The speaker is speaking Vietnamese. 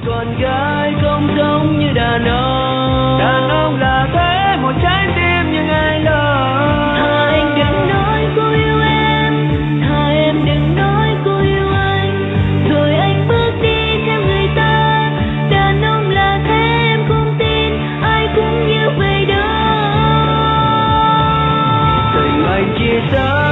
con gái không giống như đàn ông là thế một trái tim nhưng ai lo. Thà anh đừng nói cô yêu em, thà em đừng nói cô yêu anh, rồi anh bước đi theo người ta. Đàn ông là thế em không tin, ai cũng như vậy đó. Tình anh chỉ xa